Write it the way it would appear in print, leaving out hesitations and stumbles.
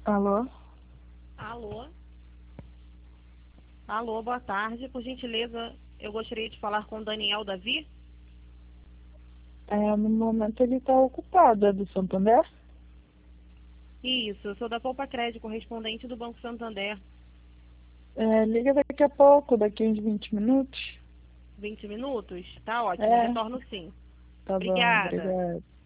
Alô? Alô? Alô, boa tarde. Por gentileza, eu gostaria de falar com o Daniel Davi. No momento ele está ocupado, é do Santander? Isso, eu sou da Poupa Crédito, correspondente do Banco Santander. Liga daqui a pouco, daqui uns 20 minutos. 20 minutos? Tá ótimo, É, retorno sim. tá bom, Obrigada. obrigada.